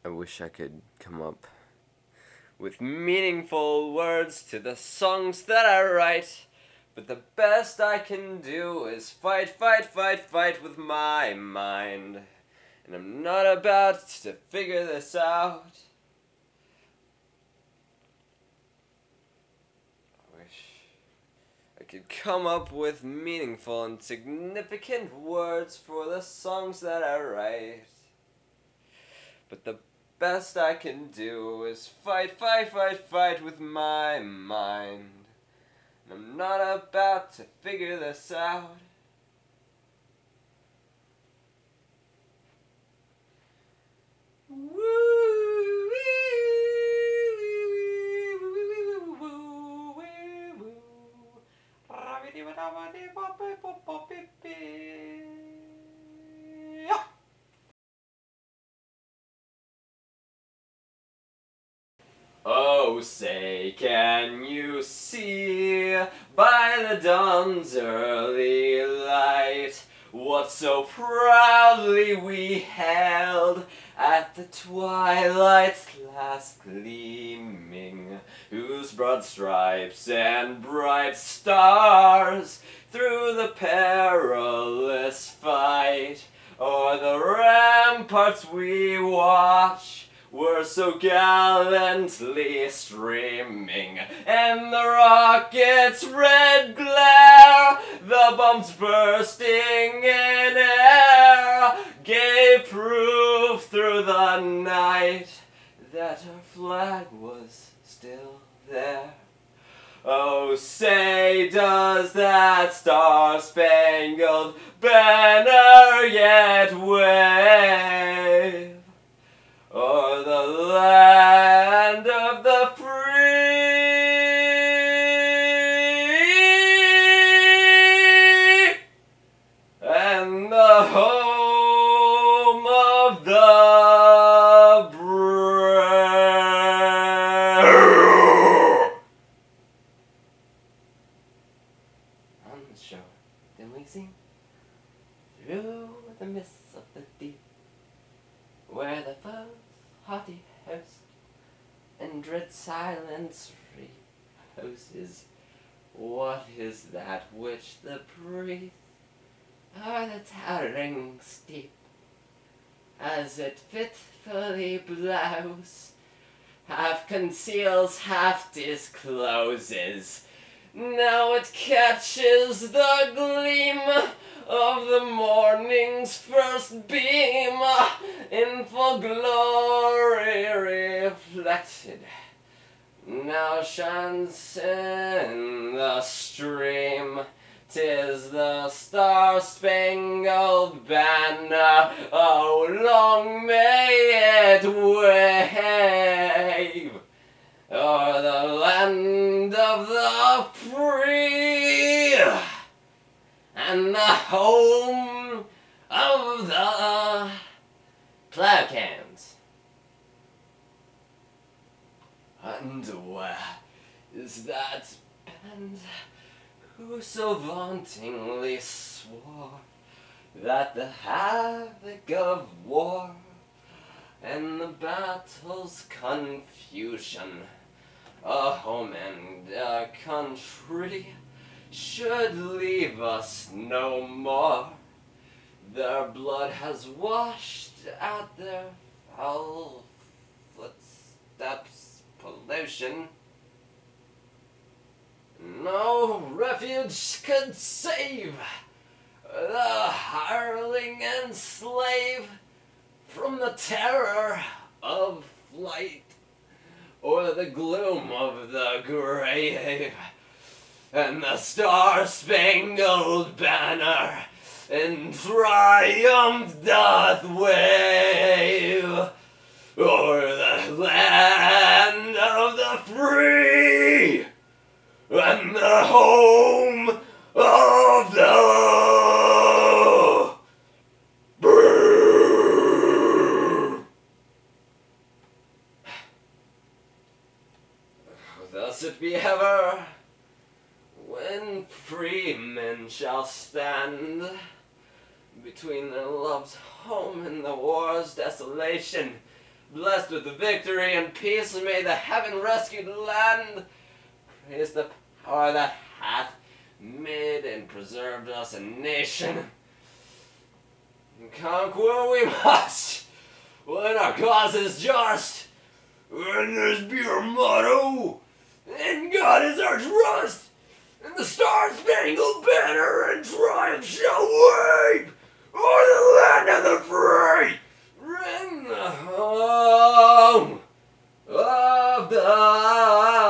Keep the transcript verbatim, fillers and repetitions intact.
I wish I could come up with meaningful words to the songs that I write, but the best I can do is fight, fight, fight, fight with my mind. And I'm not about to figure this out. I wish I could come up with meaningful and significant words for the songs that I write. But the best I can do is fight, fight, fight, fight with my mind. And I'm not about to figure this out. Oh, say, can you see by the dawn's early light what so proudly we held at the twilight's last gleaming, whose broad stripes and bright stars through the perilous fight o'er the ramparts we watch were so gallantly streaming, and the rocket's red glare, the bombs bursting in air, gave proof through the night that our flag was still there. Oh, say, does that star-spangled banner yet wave o'er the land of the free and the home of the brave? On the shore, then we sing through the mists of the deep, where the foe's haughty host and dread silence reposes. What is that which the breeze o'er the towering steep, as it fitfully blows, half conceals, half discloses? Now it catches the gleam of the morning's first beam, in full glory reflected, now shines in the stream. 'Tis the star-spangled banner, oh, long may it wave o'er the land of the free and the home of the plough cans. And where is that band who so vauntingly swore that the havoc of war and the battle's confusion, a home and a country, should leave us no more? Their blood has washed out their foul footsteps pollution. No refuge could save the hireling and slave from the terror of flight or the gloom of the grave. And the star-spangled banner in triumph doth wave o'er the land of the free and the home of the brave. Thus it be ever, when free men shall stand between their love's home and the war's desolation, blessed with the victory and peace, and may the heaven-rescued land praise the power that hath made and preserved us a nation. And conquer we must, when our cause is just, and this be our motto, and God is our trust, and the star-spangled banner in triumph shall wave o'er the land of the free, in the home of the